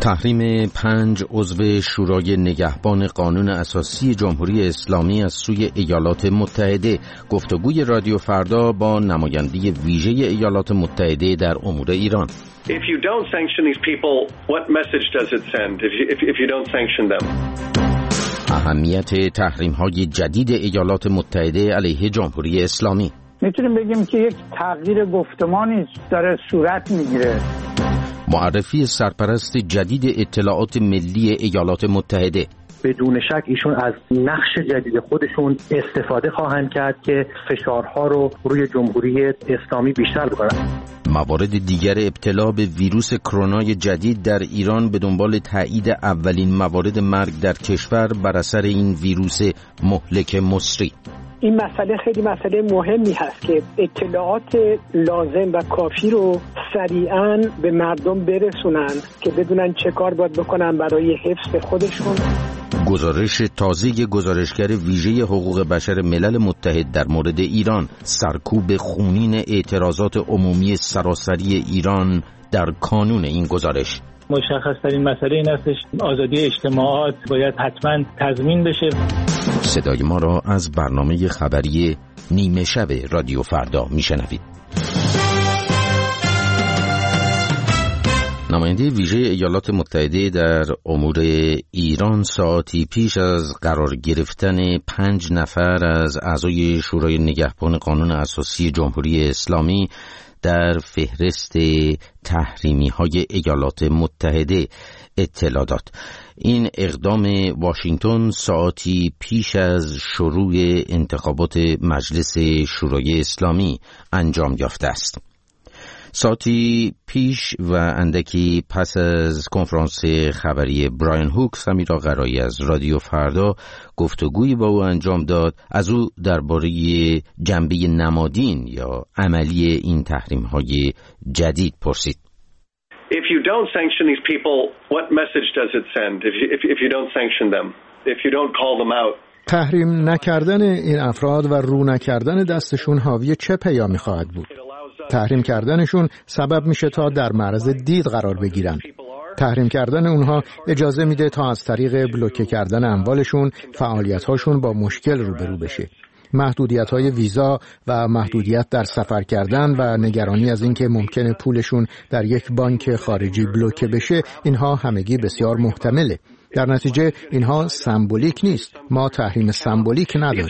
تحریم 5 عضو شورای نگهبان قانون اساسی جمهوری اسلامی از سوی ایالات متحده. گفتگوی رادیو فردا با نماینده ویژه ایالات متحده در امور ایران. If you don't sanction these people, what message does it send if you don't sanction them? اهمیت تحریم‌های جدید ایالات متحده علیه جمهوری اسلامی. میتونیم بگیم که یک تغییر گفتمانی داره صورت میگیره. معرفی سرپرست جدید اطلاعات ملی ایالات متحده. بدون شک ایشون از نقش جدید خودشون استفاده خواهند کرد که فشارها رو روی جمهوری اسلامی بیشتر بکنن. موارد دیگر ابتلا به ویروس کرونای جدید در ایران به دنبال تایید اولین موارد مرگ در کشور بر اثر این ویروس مهلک مصری. این مسئله خیلی مسئله مهمی هست که اطلاعات لازم و کافی رو سریعاً به مردم برسونن که بدونن چه کار باید بکنن برای حفظ خودشون. گزارش تازه گزارشگر ویژه حقوق بشر ملل متحد در مورد ایران، سرکوب خونین اعتراضات عمومی سراسری ایران در کانون این گزارش. مشخص‌ترین مسئله این استش آزادی اجتماعات باید حتما تضمین بشه. صدای ما را از برنامه خبری نیمه شب رادیو فردا میشنوید. نماینده ویژه ایالات متحده در امور ایران ساعتی پیش از قرار گرفتن 5 نفر از اعضای شورای نگهبان قانون اساسی جمهوری اسلامی در فهرست تحریمی‌های ایالات متحده اطلاع داد. این اقدام واشنگتن ساعتی پیش از شروع انتخابات مجلس شورای اسلامی انجام یافته است. ساعتی پیش و اندکی پس از کنفرانس خبری برایان هوکس، امیر آقرایی از رادیو فردا گفتگویی با او انجام داد. از او درباره جنبه نمادین یا عملی این تحریم‌های جدید پرسید. If you don't sanction these people, what message does it send if you don't sanction them? If you don't call them out? تحریم نکردن این افراد و رو نکردن دستشون حاوی چه پیامی خواهد بود؟ تحریم کردنشون سبب میشه تا در معرض دید قرار بگیرن. تحریم کردن اونها اجازه میده تا از طریق بلوکه کردن اموالشون فعالیت‌هاشون با مشکل روبرو بشه. محدودیت‌های ویزا و محدودیت در سفر کردن و نگرانی از اینکه ممکنه پولشون در یک بانک خارجی بلوکه بشه، اینها همگی بسیار محتمله. در نتیجه اینها سمبولیک نیست. ما تحریم سمبولیک نداریم.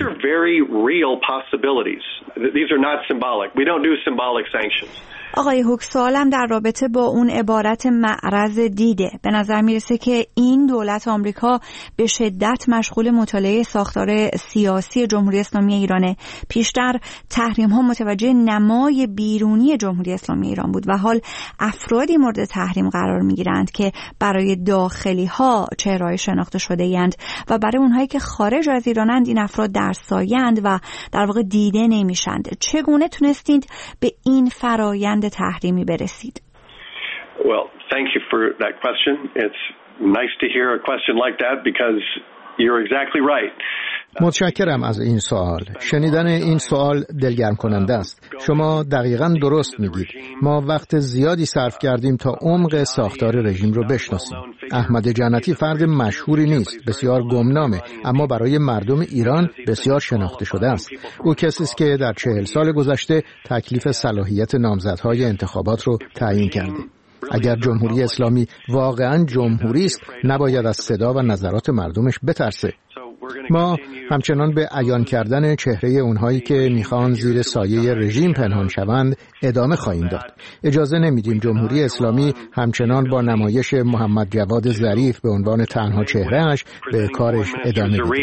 آقای هوک، سوالم در رابطه با اون عبارت معرض دیده. به نظر میرسه که این دولت آمریکا به شدت مشغول مطالعه ساختار سیاسی جمهوری اسلامی ایرانه. پیشتر تحریم ها متوجه نمای بیرونی جمهوری اسلامی ایران بود و حال افرادی مورد تحریم قرار میگیرند که برای داخلی ها چهره‌ای شناخته شده اند و برای اونهایی که خارج از ایرانند این افراد در سایه‌اند و در واقع دیده نمیشند. چگونه تونستید به این فرایند تحریمی برسید؟ Well, thank you for that question. It's nice to hear a question like that because you're exactly right. متشکرم از این سوال. شنیدن این سوال دلگرم کننده است. شما دقیقاً درست میگید. ما وقت زیادی صرف کردیم تا عمق ساختار رژیم رو بشناسیم. احمد جنتی فرد مشهوری نیست، بسیار گمنامه، اما برای مردم ایران بسیار شناخته شده است. او کسی است که در 40 سال گذشته تکلیف صلاحیت نامزدهای انتخابات رو تعیین کرده. اگر جمهوری اسلامی واقعاً جمهوری است، نباید از صدا و نظرات مردمش بترسه. ما همچنان به عیان کردن چهره اونهایی که میخوان زیر سایه رژیم پنهان شوند ادامه خواهیم داد. اجازه نمیدیم جمهوری اسلامی همچنان با نمایش محمد جواد ظریف به عنوان تنها چهرهش به کارش ادامه بده.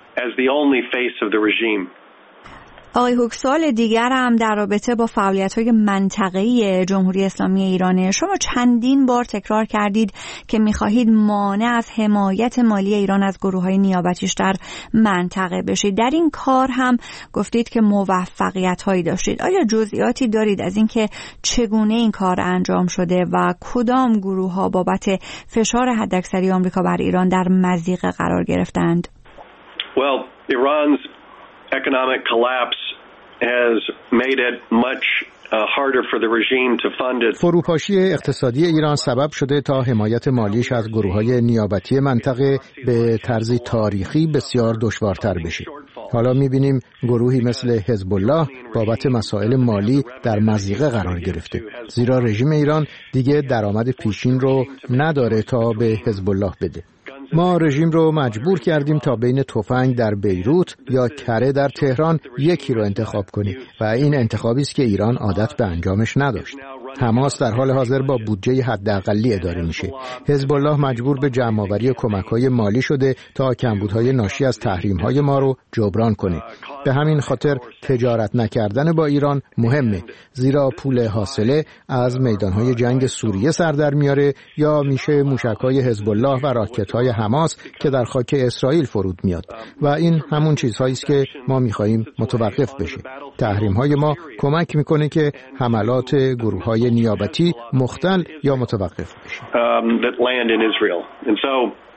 آقای هوک، سوال دیگر هم در رابطه با فعالیت‌های منطقه‌ای جمهوری اسلامی ایرانه. شما چندین بار تکرار کردید که می‌خواهید مانع از حمایت مالی ایران از گروه‌های نیابتیش در منطقه بشید. در این کار هم گفتید که موفقیت‌هایی داشتید. آیا جزئیاتی دارید از اینکه چگونه این کار انجام شده و کدام گروه‌ها بابت فشار حداکثری آمریکا بر ایران در مضیقه قرار گرفتند؟ Well, Iran's economic collapse has made it much harder for the regime to fund it. فروپاشی اقتصادی ایران سبب شده تا حمایت مالیش از گروه‌های نیابتی منطقه به طرزی تاریخی بسیار دشوارتر بشه. حالا می‌بینیم گروهی مثل حزب الله بابت مسائل مالی در مضیقه قرار گرفته، زیرا رژیم ایران دیگه درآمد پیشین رو نداره تا به حزب الله بده. ما رژیم رو مجبور کردیم تا بین تفنگ در بیروت یا کره در تهران یکی رو انتخاب کنه و این انتخابی است که ایران عادت به انجامش نداشت. حماس در حال حاضر با بودجه حداقلی اداره میشه. حزب الله مجبور به جمع‌آوری کمک‌های مالی شده تا کمبودهای ناشی از تحریم‌های ما رو جبران کنه. به همین خاطر تجارت نکردن با ایران مهمه، زیرا پول حاصله از میدان‌های جنگ سوریه سر در میاره یا میشه موشک‌های حزب الله و راکت‌های حماس که در خاک اسرائیل فرود میاد و این همون چیزهایی است که ما می‌خواهیم متوقف بشه. تحریم‌های ما کمک می‌کنه که حملات گروه‌های نیابتی مختل یا متوقف بشه. That land in Israel. And so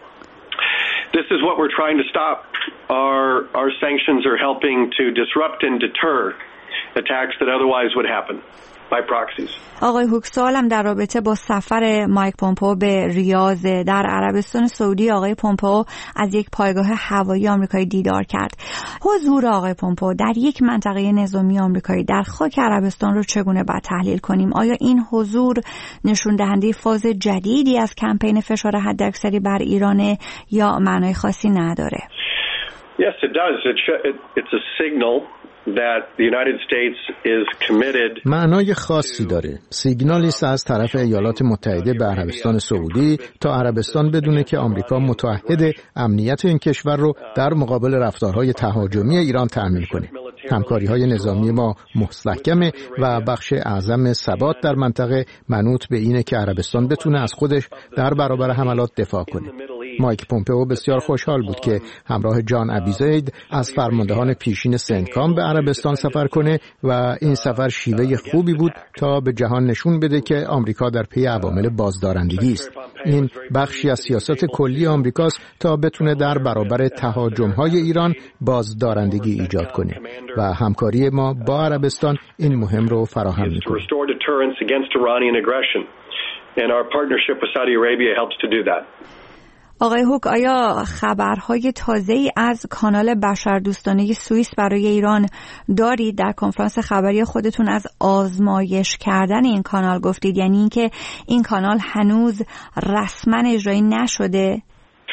this is what we're trying to stop. Our sanctions are helping to disrupt and deter attacks that otherwise would happen by proxies. آقای هوک، سوالم در رابطه با سفر مایک پومپئو به ریاض در عربستان سعودی. آقای پومپئو از یک پایگاه هوایی آمریکایی دیدار کرد. حضور آقای پومپئو در یک منطقه نظامی آمریکایی در خاک عربستان رو چگونه باید تحلیل کنیم؟ آیا این حضور نشون دهنده فاز جدیدی از کمپین فشار حداکثری بر ایرانه یا معنای خاصی نداره؟ Yes, it does. It's a signal that the United States is committed. معنای خاصی داره. سیگنالی است از طرف ایالات متحده به عربستان سعودی تا عربستان بدونه که آمریکا متعهد امنیت این کشور رو در مقابل رفتارهای تهاجمی ایران تأمین کنه. همکاری‌های نظامی ما مستحکمه و بخش اعظم ثبات در منطقه منوط به اینه که عربستان بتونه از خودش در برابر حملات دفاع کنه. مایک پومپئو بسیار خوشحال بود که همراه جان ابیزید از فرماندهان پیشین سنتکام به عربستان سفر کنه و این سفر شیوه خوبی بود تا به جهان نشون بده که آمریکا در پی عوامل بازدارندگی است. این بخشی از سیاست کلی آمریکاست تا بتونه در برابر تهاجم‌های ایران بازدارندگی ایجاد کنه و همکاری ما با عربستان این مهم رو فراهم می‌کنه. آقای هوک، آیا خبرهای تازه‌ای از کانال بشردوستانه سوئیس برای ایران دارید؟ در کنفرانس خبری خودتون از آزمایش کردن این کانال گفتید، یعنی اینکه این کانال هنوز رسما اجرایی نشده؟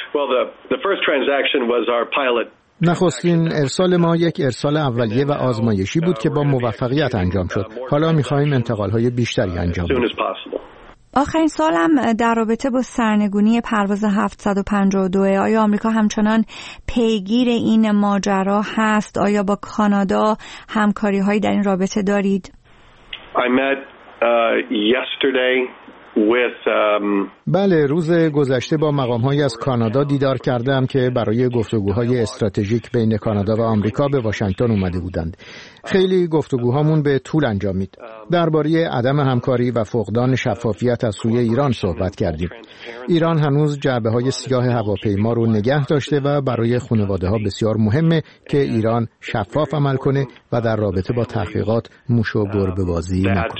نخستین ارسال ما یک ارسال اولیه و آزمایشی بود که با موفقیت انجام شد. حالا می‌خواهیم انتقال‌های بیشتری انجام بدیم. آخرین سالم در رابطه با سرنگونی پرواز 752. آیا آمریکا همچنان پیگیر این ماجرا هست؟ آیا با کانادا همکاری هایی در این رابطه دارید؟ بله، روز گذشته با مقام‌هایی از کانادا دیدار کردم که برای گفتگوهای استراتژیک بین کانادا و آمریکا به واشنگتن اومده بودند. خیلی گفتگوهامون به طول انجامید. درباره عدم همکاری و فقدان شفافیت از سوی ایران صحبت کردیم. ایران هنوز جعبه‌های سیاه هواپیما رو نگه داشته و برای خانواده‌ها بسیار مهمه که ایران شفاف عمل کنه و در رابطه با تحقیقات موش و گربه بازی نکنه.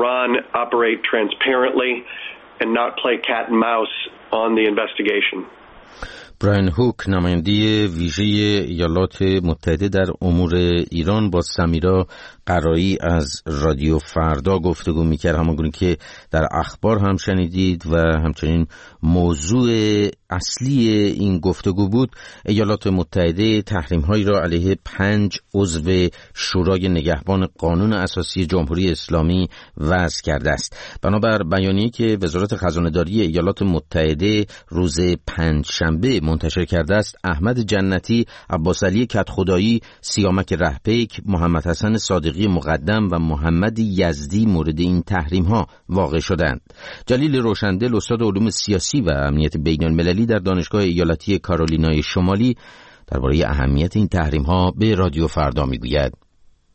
and not play cat and mouse on the investigation. براین هوک، نماینده ویژه ایالات متحده در امور ایران، با سمیرا قرایی از رادیو فردا گفتگو میکرد، همونگونه که در اخبار هم شنیدید و همچنین موضوع اصلی این گفتگو بود ایالات متحده تحریم‌هایی را علیه 5 عضو شورای نگهبان قانون اساسی جمهوری اسلامی وضع کرده است. بنابر بیانیه‌ای که وزارت خزانه‌داری ایالات متحده روز پنجشنبه منتشر کرده است، احمد جنتی، عباس علی کدخدایی، سیامک رهپیک، محمد حسن صادقی مقدم و محمد یزدی مورد این تحریم‌ها واقع شدند. جلیل روشندل، استاد علوم سیاسی و امنیت بین‌المللی در دانشگاه ایالتی کارولینای شمالی، درباره اهمیت این تحریم‌ها به رادیو فردا میگوید.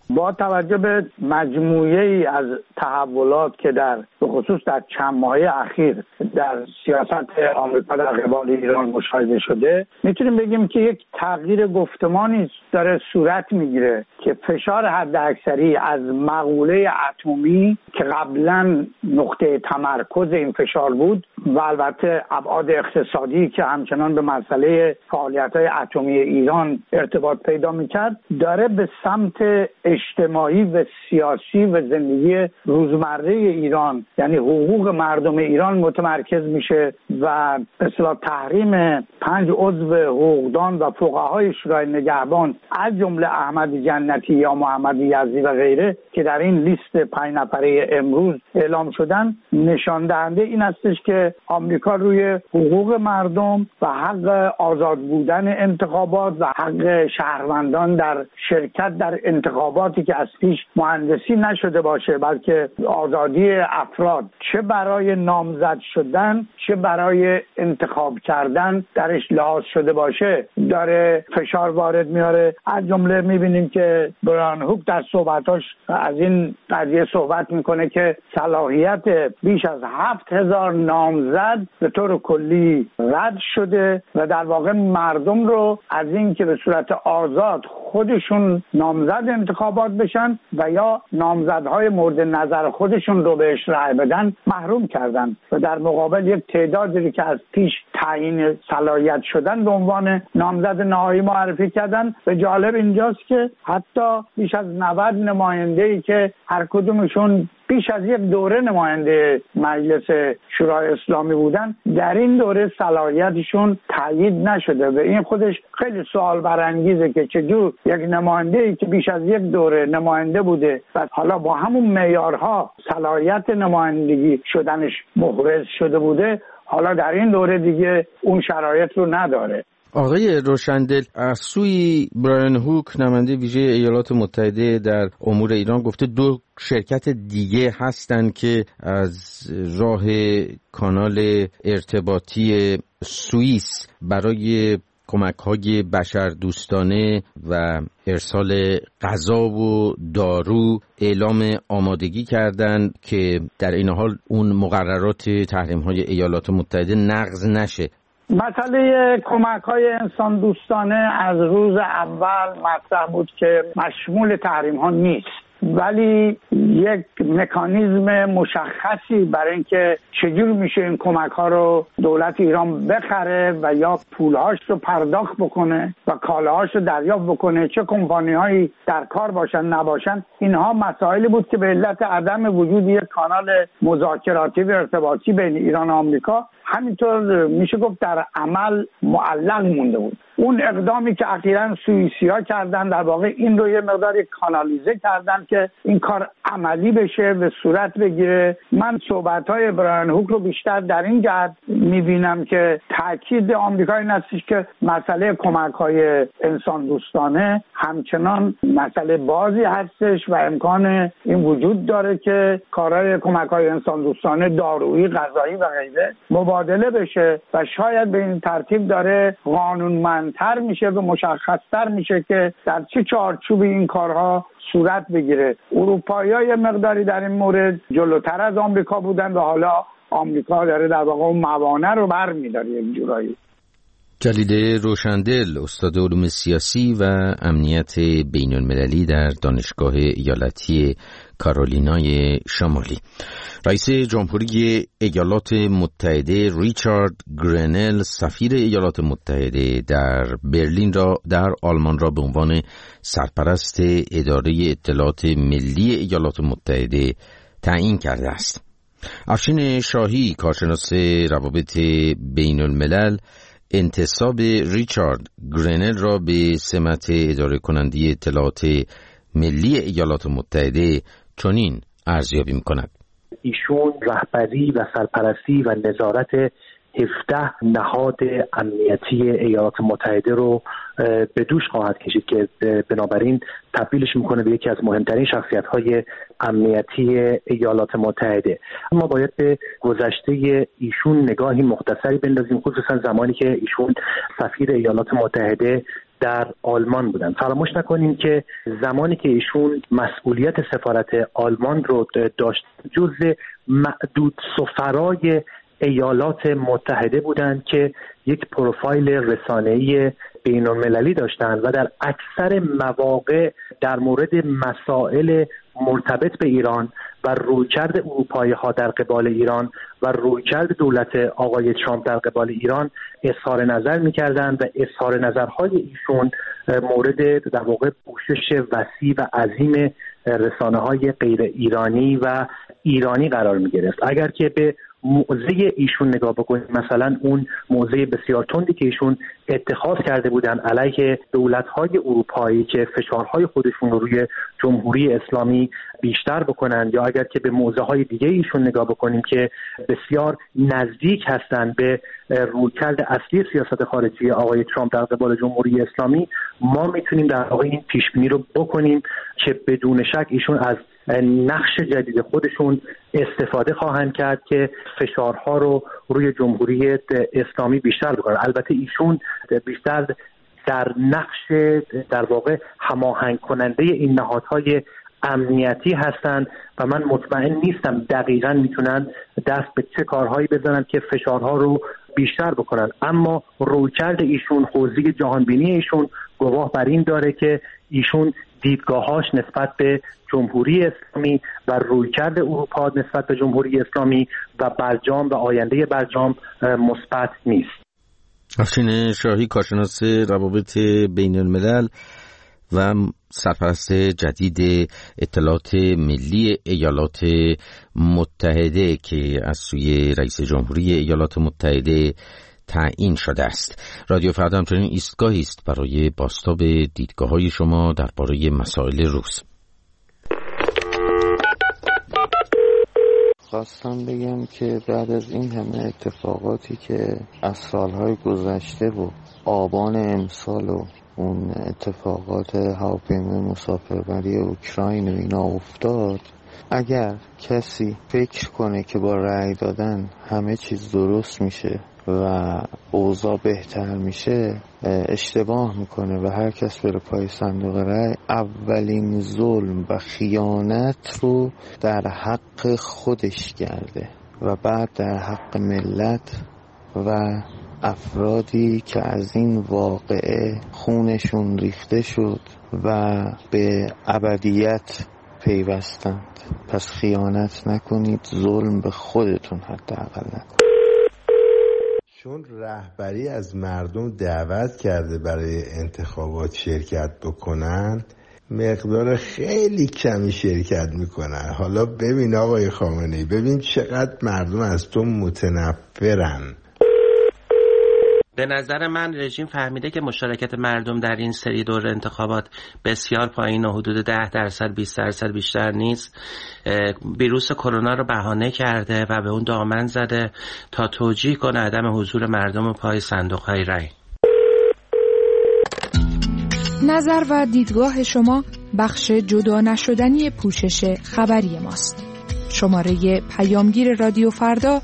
با توجه به مجموعه ای از تحولات که به خصوص در چند ماه اخیر در سیاست آمریکا در قبال ایران مشاهده شده، میتونیم بگیم که یک تغییر گفتمانی داره صورت میگیره که فشار حداکثری از مقوله اتمی که قبلا نقطه تمرکز این فشار بود و البته ابعاد اقتصادی که همچنان به مسئله فعالیت‌های اتمی ایران ارتباط پیدا میکرد، داره به سمت اجتماعی و سیاسی و زندگی روزمره ایران، یعنی حقوق مردم ایران متمرکز میشه و به اصطلاح تحریم 5 عضو حقوقدان و فقهای شورای نگهبان از جمله احمد جنتی یا محمد یزدی و غیره که در این لیست 5 نفره امروز اعلام شدن، نشان دهنده این هستش که آمریکا روی حقوق مردم و حق آزاد بودن انتخابات و حق شهروندان در شرکت در انتخاباتی که از پیش مهندسی نشده باشه، بلکه آزادی افراد چه برای نامزد شدن چه برای انتخاب کردن درش لحاظ شده باشه، داره فشار وارد میاره. از جمله میبینیم که برایان هوک در صحبتاش از این قضیه صحبت میکنه که صلاحیت بیش از 7000 نامزد به طور کلی رد شده و در واقع مردم رو از این که به صورت آزاد خودشون نامزد انتخابات بشن و یا نامزدهای مورد نظر خودشون رو بهش رأی بدن محروم کردن و در مقابل یک تعدادی که از پیش تعیین صلاحیت شدن به عنوان نامزد نهایی معرفی کردن. و جالب اینجاست که حتی بیش از 90 نماینده‌ای که هر کدومشون بیش از یک دوره نماینده مجلس شورای اسلامی بودن، در این دوره صلاحیتشون تایید نشده و این خودش خیلی سوال برانگیزه که چجور یک نماینده‌ای که بیش از یک دوره نماینده بوده و حالا با همون معیارها صلاحیت نمایندگی شدنش محرز شده بوده، حالا در این دوره دیگه اون شرایط رو نداره. آقای روشندل، از سوی برایان هوک نماینده ویژه ایالات متحده در امور ایران گفته 2 شرکت دیگه هستن که از راه کانال ارتباطی سوئیس برای کمک‌های بشردوستانه و ارسال غذا و دارو اعلام آمادگی کردند که در این حال اون مقررات تحریم‌های ایالات متحده نقض نشه. مسئله کمک‌های انسان دوستانه از روز اول مطرح بود که مشمول تحریم ها نیست، ولی یک مکانیزم مشخصی برای اینکه چجور میشه این کمک‌ها رو دولت ایران بخره و یا پولهاش رو پرداخت بکنه و کالاهاش رو دریافت بکنه، چه کمپانی‌هایی در کار باشن نباشن، اینها مسائلی بود که به علت عدم وجود یک کانال مذاکراتی و ارتباطی بین ایران و آمریکا همینطور میشه گفت در عمل معلق مونده بود. اون اقدامی که اخیراً سوئیسی‌ها کردن در واقع این رو یه مقدار کانالیزه کردن که این کار عملی بشه و صورت بگیره. من صحبت‌های برایان هوک رو بیشتر در این جهت می‌بینم که تاکید آمریکا این هستش که مسئله کمک‌های انسان دوستانه همچنان مسئله بازی هستش و امکان این وجود داره که کارهای کمک‌های انسان دوستانه دارویی، غذایی و غیره مبادله بشه و شاید به این ترتیب داره قانونمندتر میشه و مشخصتر میشه که در چه چارچوبی این کارها صورت بگیره. اروپایی‌ها یه مقداری در این مورد جلوتر از آمریکا بودن و حالا آمریکا داره در واقع اون موانع رو برمی‌داره یک جورایی. جلیل روشندل، استاد علوم سیاسی و امنیت بین المللی در دانشگاه ایالتی کارولینای شمالی. رئیس جمهوری ایالات متحده ریچارد گرنل سفیر ایالات متحده در برلین را در آلمان را به عنوان سرپرست اداره اطلاعات ملی ایالات متحده تعیین کرده است. افشین شاهی، کارشناس روابط بین الملل، انتصاب ریچارد گرنل را به سمت اداره کننده اطلاعات ملی ایالات متحده چنین ارزیابی می‌کند. ایشون رهبری و سرپرستی و نظارت 17 نهاد امنیتی ایالات متحده رو به دوش خواهد کشید که بنابراین تبدیلش میکنه به یکی از مهمترین شخصیت‌های امنیتی ایالات متحده. اما باید به گذشته ایشون نگاهی مختصری بندازیم، خصوصا زمانی که ایشون سفیر ایالات متحده در آلمان بودن. فراموش نکنیم که زمانی که ایشون مسئولیت سفارت آلمان رو داشت جزء معدود سفرای ایالات متحده بودند که یک پروفایل رسانه‌ای بین‌المللی داشتند و در اکثر مواقع در مورد مسائل مرتبط به ایران و رویکرد اروپایی‌ها در قبال ایران و رویکرد دولت آقای ترامپ در قبال ایران اظهار نظر می‌کردند و اظهار نظرهای ایشون مورد در واقع پوشش وسیع و عظیم رسانه‌های غیر ایرانی و ایرانی قرار می‌گرفت. اگر که به موضع ایشون نگاه بکنید، مثلا اون موضع بسیار تندی که ایشون اتخاذ کرده بودن علیه دولت‌های اروپایی که فشارهای خودشون رو روی جمهوری اسلامی بیشتر بکنن، یا اگر که به موضع‌های دیگه ایشون نگاه بکنیم که بسیار نزدیک هستند به رویکرد اصلی سیاست خارجی آقای ترامپ در قبال جمهوری اسلامی، ما میتونیم در واقع این پیش‌بینی رو بکنیم که بدون شک ایشون از نقش جدید خودشون استفاده خواهند کرد که فشارها رو روی جمهوری اسلامی بیشتر بکنن. البته ایشون بیشتر در نقش در واقع هماهنگ کننده این نهادهای امنیتی هستند و من مطمئن نیستم دقیقاً میتونن دست به چه کارهایی بزنن که فشارها رو بیشتر بکنن، اما رویکرد ایشون، حوزه جهانبینی ایشون گواه بر این داره که ایشون دیدگاهاش نسبت به جمهوری اسلامی و رویکرد اروپا نسبت به جمهوری اسلامی و برجام و آینده برجام مثبت نیست. افشین شاهی، کارشناس روابط بین الملل و سرپرست جدید اطلاعات ملی ایالات متحده که از سوی رئیس جمهوری ایالات متحده تعیین شده است. رادیو فردا همچنین ایستگاهی است برای بازتاب دیدگاه‌های شما درباره مسائل روز. خواستم بگم که بعد از این همه اتفاقاتی که از سالهای گذشته و آبان امسال و اون اتفاقات هواپیمای مسافربری اوکراین و اینا افتاد، اگر کسی فکر کنه که با رأی دادن همه چیز درست میشه و اوضاع بهتر میشه، اشتباه میکنه و هر کس بره پای صندوق رأی اولین ظلم و خیانت رو در حق خودش کرده و بعد در حق ملت و افرادی که از این واقعه خونشون ریخته شد و به ابدیت پیوستند. پس خیانت نکنید، ظلم به خودتون حداقل نکنید. چون رهبری از مردم دعوت کرده برای انتخابات شرکت بکنن، مقدار خیلی کمی شرکت میکنن. حالا ببین آقای خامنه‌ای، ببین چقدر مردم از تو متنفرن. به نظر من رژیم فهمیده که مشارکت مردم در این سری دور انتخابات بسیار پایین و حدود 10% 20% بیشتر نیست. ویروس کرونا رو بهانه کرده و به اون دامن زده تا توجیه کنه عدم حضور مردم پای صندوق‌های رای. نظر و دیدگاه شما بخش جدا نشدنی پوشش خبری ماست. شماره پیامگیر رادیو فردا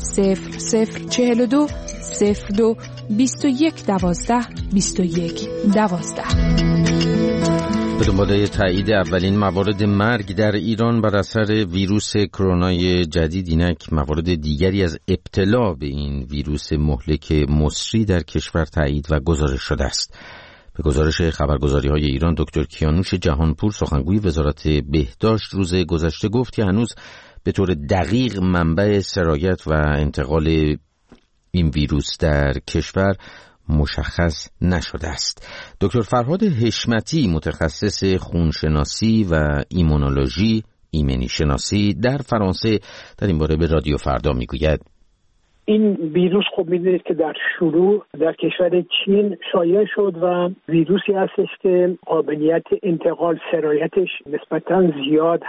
0042 02 21 12 21 12. به دنبال تایید اولین موارد مرگ در ایران بر اثر ویروس کرونا جدید، اینک موارد دیگری از ابتلا به این ویروس مهلک مصری در کشور تایید و گزارش شده است. به گزارش خبرگزاری‌های ایران، دکتر کیانوش جهانپور، سخنگوی وزارت بهداشت، روز گذشته گفت که هنوز به طور دقیق منبع سرایت و انتقال این ویروس در کشور مشخص نشده است. دکتر فرهاد حشمتی، متخصص خونشناسی و ایمنی شناسی در فرانسه، در این باره به رادیو فردا میگوید این ویروس خب میدونید که در شروع در کشور چین شایع شد و ویروسی هستش که قابلیت انتقال سرایتش نسبتاً زیاد هست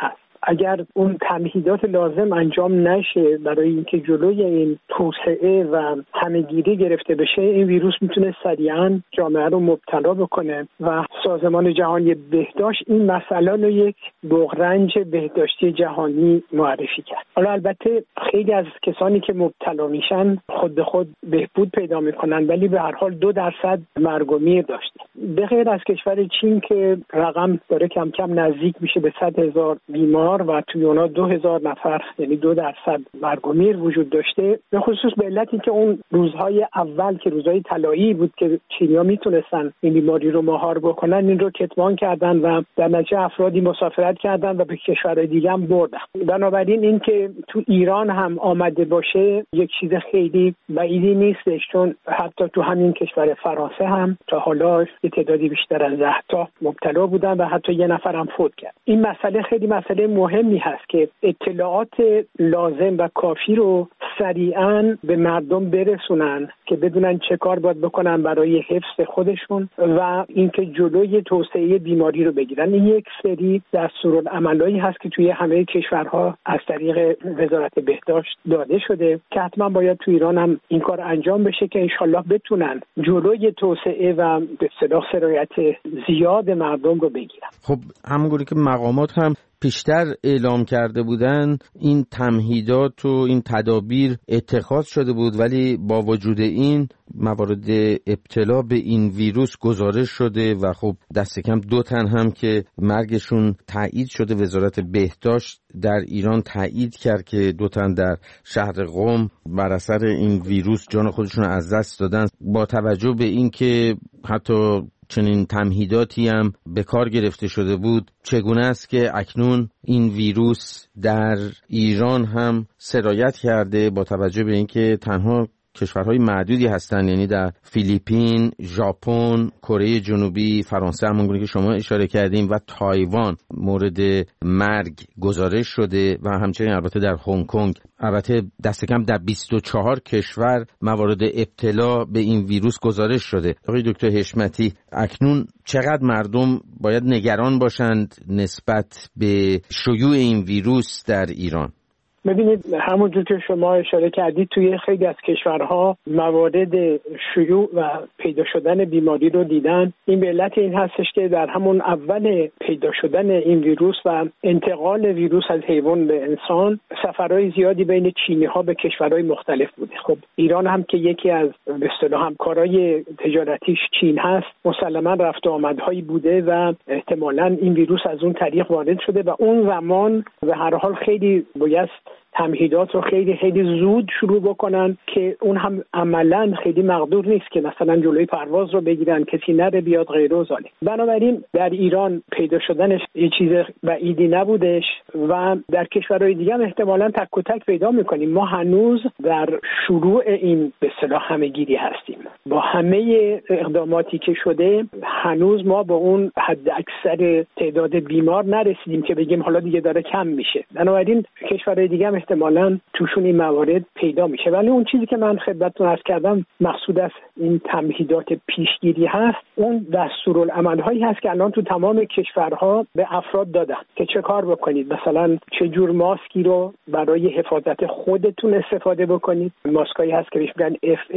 اگر اون تمهیدات لازم انجام نشه برای اینکه جلوی این توسعه و همه‌گیری گرفته بشه، این ویروس میتونه سریعاً جامعه رو مبتلا بکنه و سازمان جهانی بهداشت این مسئله رو یک بحران بهداشتی جهانی معرفی کرد. حالا البته خیلی از کسانی که مبتلا میشن خود به خود بهبود پیدا میکنن، ولی به هر حال 2% مرگ و میر داشت. به غیر از کشور چین که رقم داره کم کم نزدیک میشه به 100,000 بیمار و توی اونا 2,000 نفر یعنی 2% مرگ و میر وجود داشته، به خصوص به علت اینکه اون روزهای اول که روزهای طلایی بود که چینی‌ها میتونستن این بیماری رو مهار بکنن، این رو کتمان کردن و در نتیجه افرادی مسافرت کردن و به کشورهای دیگه هم بردن. بنابراین این که تو ایران هم آمده باشه یک چیز خیلی بعیدی نیستش، چون حتی تو همین کشور فرانسه هم تا حالا یه تعدادی بیشتر از 10 تا مبتلا بودن و حتی یه نفر هم فوت کرد. این مسئله خیلی مسئله مهمی هست که اطلاعات لازم و کافی رو سریعاً به مردم برسونن که بدونن چه کار باید بکنن برای حفظ خودشون و اینکه جلوی توسعه بیماری رو بگیرن. این یک سری دستورالعملایی هست که توی همه کشورها از طریق وزارت بهداشت داده شده که حتما باید تو ایران هم این کار انجام بشه که انشالله بتونن جلوی توسعه و به اصطلاح سرایت زیاد مردم رو بگیرن. خب همونگونه که مقامات هم پیشتر اعلام کرده بودن، این تمهیدات و این تدابیر اتخاذ شده بود، ولی با وجود این موارد ابتلا به این ویروس گزارش شده و خب دست کم 2 تن هم که مرگشون تایید شده. وزارت بهداشت در ایران تایید کرد که 2 تن در شهر قم بر اثر این ویروس جان خودشون از دست دادن. با توجه به این که حتی چنین تمهیداتی هم به کار گرفته شده بود، چگونه است که اکنون این ویروس در ایران هم سرایت کرده، با توجه به اینکه تنها کشورهای معدودی هستند، یعنی در فیلیپین، ژاپن، کره جنوبی، فرانسه همونگونه که شما اشاره کردیم و تایوان مورد مرگ گزارش شده و همچنین البته در هنگ کنگ، البته دست کم در 24 کشور موارد ابتلا به این ویروس گزارش شده. آقای دکتر حشمتی، اکنون چقدر مردم باید نگران باشند نسبت به شیوع این ویروس در ایران؟ ببینید، همونجور که شما اشاره کردید توی خیلی از کشورها موارد شیوع و پیدا شدن بیماری رو دیدن. این به علت این هستش که در همون اول پیدا شدن این ویروس و انتقال ویروس از حیوان به انسان، سفرهای زیادی بین چینی‌ها به کشورهای مختلف بوده. خب ایران هم که یکی از به اصطلاح همکارای تجارتیش چین هست، مسلماً رفت و آمدهایی بوده و احتمالاً این ویروس از اون طریق وارد شده و اون زمان به هر حال خیلی باید تمهیدات رو خیلی زود شروع بکنن که اون هم عملاً خیلی مقدور نیست که مثلا جلوی پرواز رو بگیرن، کسی نره بیاد غیره و ذالک. بنابراین در ایران پیدا شدنش یه چیز بعیدی نبودش و در کشورهای دیگه هم احتمالاً تک و تک پیدا میکنیم. ما هنوز در شروع این به اصطلاح همه‌گیری هستیم. با همه اقداماتی که شده هنوز ما به اون حد اکثر تعداد بیمار نرسیدیم که بگیم حالا دیگه داره کم میشه. بنابراین کشورهای دیگه هم احتمالاً توشون این موارد پیدا میشه. ولی اون چیزی که من خدمتتون عرض کردم مقصود از این تمهیدات پیشگیری هست، اون دستورالعمل‌هایی هست که الان تو تمام کشورها به افراد دادن که چه کار بکنید. مثلا چه جور ماسکی رو برای حفاظت خودتون استفاده بکنید. ماسکایی هست که بهش میگن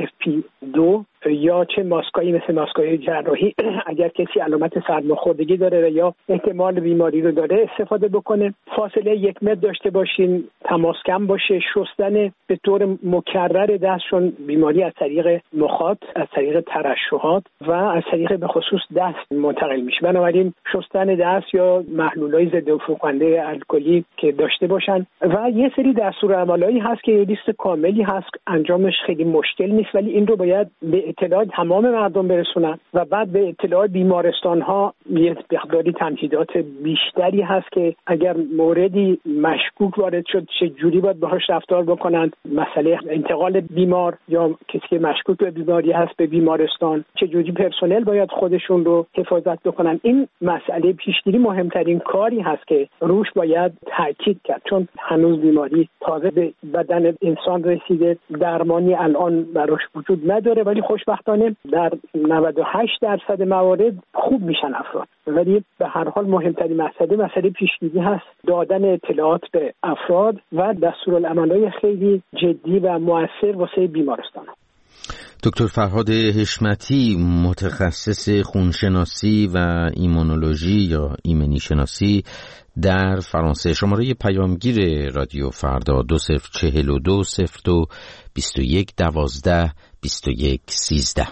FFP2 یا چه ماسکایی مثل ماسکای جراحی اگر کسی علامت سرماخوردگی داره یا احتمال بیماری رو داره استفاده بکنه. فاصله 1 متر داشته باشین، تماس کم باشه، شستن به طور مکرر دستشون بیماری از طریق مخاط، از طریق ترشحات و از طریق به خصوص دست منتقل میشه. بنابراین شستن دست یا محلولای ضد عفونی الکلی که داشته باشن و یه سری دستورالعملایی هست که لیست کاملی هست، انجامش خیلی مشکل نیست، ولی این رو باید به اطلاع تمام مردم برسونن و بعد به اطلاع بیمارستان ها یه مقداری تمهیدات بیشتری هست که اگر موردی مشکوک وارد شد، چه چه جوری باید باهاش رفتار بکنن، مسئله انتقال بیمار یا کسی که مشکوک به بیماری هست به بیمارستان، چه جوری پرسنل باید خودشون رو حفاظت بکنن. این مسئله پیشگیری مهمترین کاری هست که روش باید تاکید کرد، چون هنوز بیماری تازه به بدن انسان رسیده، درمانی الان براش وجود نداره، ولی خوشبختانه در 98% موارد خوب میشن افراد. ولی به هر حال مهمترین مسئله پیشگیری هست، دادن اطلاعات به افراد و دستورالعمل‌های خیلی جدی و مؤثر واسه بیمارستان. دکتر فرهاد حشمتی، متخصص خونشناسی و ایمونولوژی یا ایمنی شناسی در فرانسه، شماره پیامگیر رادیو فردا 2042 02 21 12 21 13.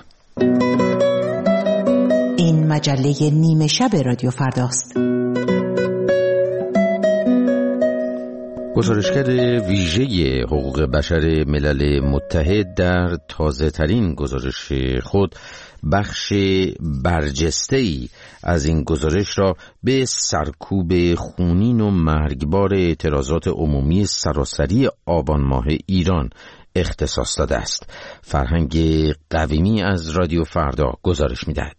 این مجله نیمه شب رادیو فرداست. گزارشگر ویژه حقوق بشر ملل متحد در تازه ترین گزارش خود بخش برجسته‌ای از این گزارش را به سرکوب خونین و مرگبار اعتراضات عمومی سراسری آبان ماه ایران اختصاص داده است. فرهنگ قویمی از رادیو فردا گزارش می‌دهد.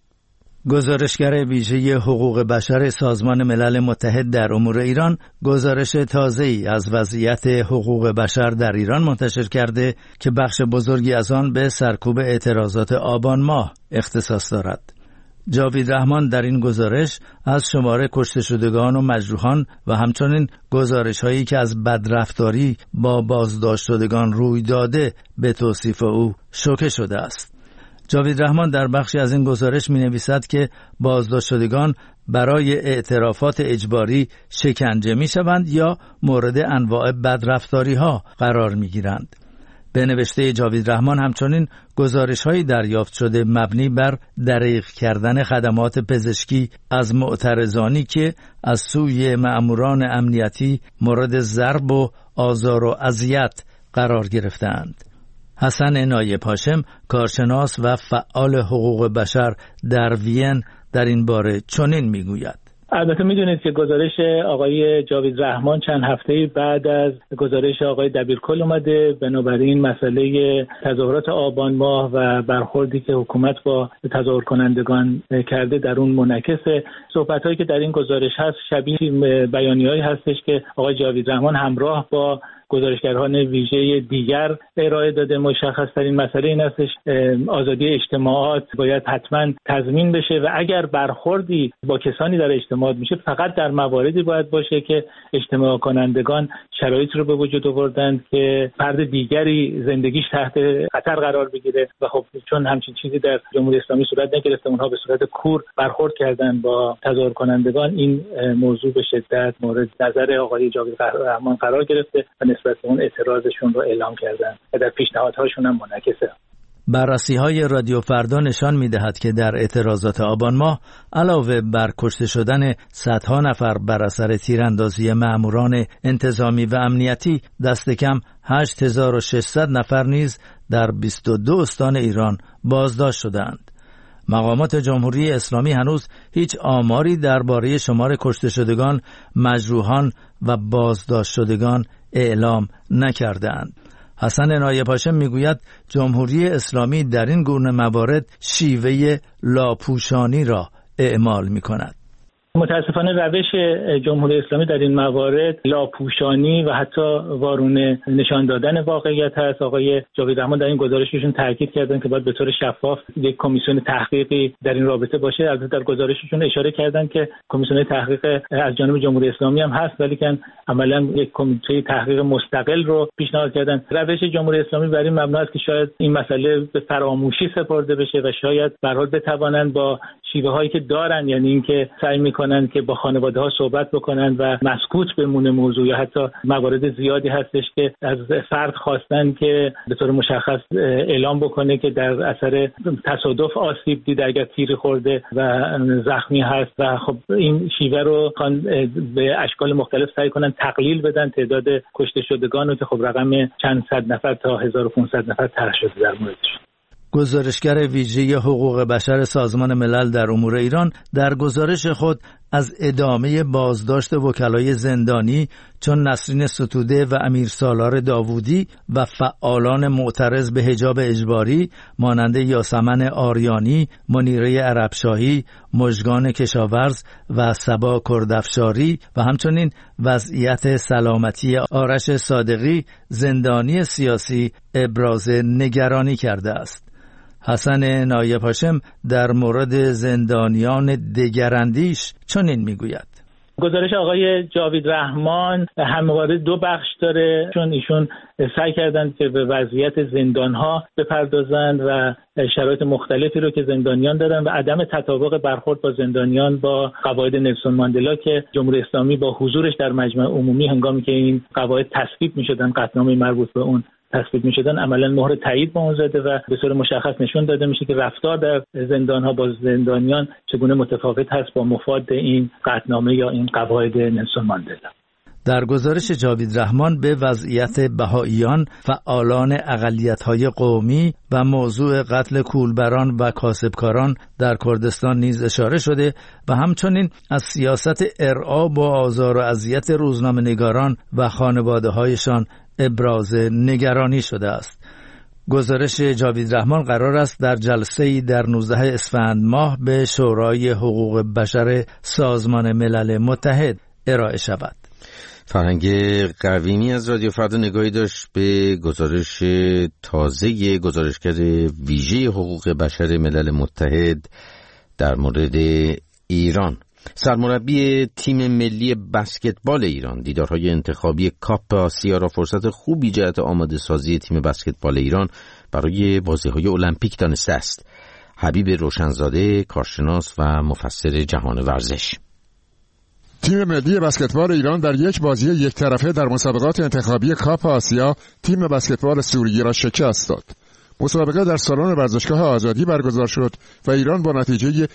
گزارشگر ویژه حقوق بشر سازمان ملل متحد در امور ایران گزارش تازه‌ای از وضعیت حقوق بشر در ایران منتشر کرده که بخش بزرگی از آن به سرکوب اعتراضات آبان ماه اختصاص دارد. جاوید رحمان در این گزارش از شمار کشته شدگان و مجروحان و همچنین گزارش‌هایی که از بدرفتاری با بازداشت شدگان روی داده به توصیف او شوکه شده است. جاوید رحمان در بخشی از این گزارش می نویسد که بازداشت شدگان برای اعترافات اجباری شکنجه می شوند یا مورد انواع بدرفتاری ها قرار می گیرند. به نوشته جاوید رحمان همچنین گزارش های دریافت شده مبنی بر دریغ کردن خدمات پزشکی از معترضانی که از سوی مأموران امنیتی مورد ضرب و آزار و اذیت قرار گرفتند. حسن نایب هاشم، کارشناس و فعال حقوق بشر در وین، در این باره چنین میگوید: البته میدونید که گزارش آقای جاوید رحمان چند هفته بعد از گزارش آقای دبیرکل اومده، بنابراین مسئله تظاهرات آبان ماه و برخوردی که حکومت با تظاهر کنندگان کرده در اون منعکسه. صحبت‌هایی که در این گزارش هست شبیه بیانیه‌ای هستش که آقای جاوید رحمان همراه با گزارشگران ویژه دیگر ارائه داده. مشخص‌ترین مسئله این استش آزادی اجتماعات باید حتما تضمین بشه و اگر برخوردی با کسانی در اجتماعات میشه فقط در مواردی باید باشه که اجتماع کنندگان شرایط رو به وجود آوردند که فرد دیگری زندگیش تحت خطر قرار بگیره و خب چون همچین چیزی در جمهوری اسلامی صورت نگرفته، اونها به صورت کور برخورد کردن با تظاهر کنندگان، این موضوع به شدت مورد نظر آقای جاوید رحمان قرار گرفته و نسبت به اون اعتراضشون رو اعلام کردن و در پیشنهادهاشون هم منعکسه. بررسی‌های رادیو فردا نشان می‌دهد که در اعتراضات آبان ماه علاوه بر کشته شدن صدها نفر بر اثر تیراندازی مأموران انتظامی و امنیتی، دست کم 8600 نفر نیز در 22 استان ایران بازداشت شدند. مقامات جمهوری اسلامی هنوز هیچ آماری درباره شمار کشته شدگان، مجروحان و بازداشت شدگان اعلام نکردند. حسن نایب هاشم میگوید جمهوری اسلامی در این گونه موارد شیوه لاپوشانی را اعمال می‌کند. متاسفانه روش جمهوری اسلامی در این موارد لاپوشانی و حتی وارونه نشان دادن واقعیت هست. آقای جاوید رحمان در این گزارششون تاکید کردن که باید به طور شفاف یک کمیسیون تحقیقی در این رابطه باشه. البته در گزارششون اشاره کردن که کمیسیون تحقیق از جانب جمهوری اسلامی هم هست، ولی که عملاً یک کمیته تحقیق مستقل رو پیشنهاد کردن. روش جمهوری اسلامی بر این مبنا است که شاید این مسئله به فراموشی سپرده بشه و شاید به هر حال بتوانند با شیوه هایی که دارن، یعنی اینکه سعی میکنن که با خانواده ها صحبت بکنن و مسکوت بمونه موضوع، یا حتی موارد زیادی هستش که از فرد خواستن که به طور مشخص اعلام بکنه که در اثر تصادف آسیب دیده اگر تیری خورده و زخمی هست و خب این شیوه رو به اشکال مختلف سعی کنن تقلیل بدن تعداد کشته شدگان رو که خب رقم چند صد نفر تا 1500 نفر طرح شده در موردش. گزارشگر ویژه حقوق بشر سازمان ملل در امور ایران در گزارش خود از ادامه بازداشت وکلای زندانی چون نسرین ستوده و امیر سالار داوودی و فعالان معترض به حجاب اجباری مانند یاسمن آریانی، منیره عربشاهی، مژگان کشاورز و صبا کردافشاری و همچنین وضعیت سلامتی آرش صادقی زندانی سیاسی ابراز نگرانی کرده است. حسن نایب هاشم در مورد زندانیان دگراندیش چنین میگوید: گزارش آقای جاوید رحمان همواره دو بخش داره، چون ایشون سعی کردند که به وضعیت زندانها بپردازند و شرایط مختلفی رو که زندانیان دارن و عدم تطابق برخورد با زندانیان با قواعد نلسون ماندلا که جمهوری اسلامی با حضورش در مجمع عمومی هنگامی که این قواعد تصویب می‌شدن، قطعنامه مربوط به اون تصویب می‌شدن، عملاً مهر تایید به اون زده و به صورت مشخص نشون داده میشه که رفتار در زندان‌ها با زندانیان چگونه متفاوت هست با مفاد این قطعنامه یا این قواعد نلسون ماندلا. در گزارش جاوید رحمان به وضعیت بهائیان، فعالان اقلیت‌های قومی و موضوع قتل کولبران و کاسبکاران در کردستان نیز اشاره شده و همچنین از سیاست ارعاب و آزار و اذیت روزنامه‌نگاران و خانواده‌هایشان ابراز نگرانی شده است. گزارش جاوید رحمان قرار است در جلسه‌ای در 19 اسفند ماه به شورای حقوق بشر سازمان ملل متحد ارائه شود. فرهنگ قویمی از رادیو فردا نگاهی داشت به گزارش تازه گزارشگر ویژه حقوق بشر ملل متحد در مورد ایران. سرمربی تیم ملی بسکتبال ایران دیدارهای انتخابی کاپ آسیا را فرصت خوبی جهت آماده سازی تیم بسکتبال ایران برای بازی‌های المپیک دانسته است. حبیب روشنزاده، کارشناس و مفسر جهان ورزش: تیم ملی بسکتبال ایران در یک بازی یک طرفه در مسابقات انتخابی کاپ آسیا تیم بسکتبال سوریه را شکست داد. مسابقه در سالن ورزشگاه آزادی برگزار شد و ایران با نتیجه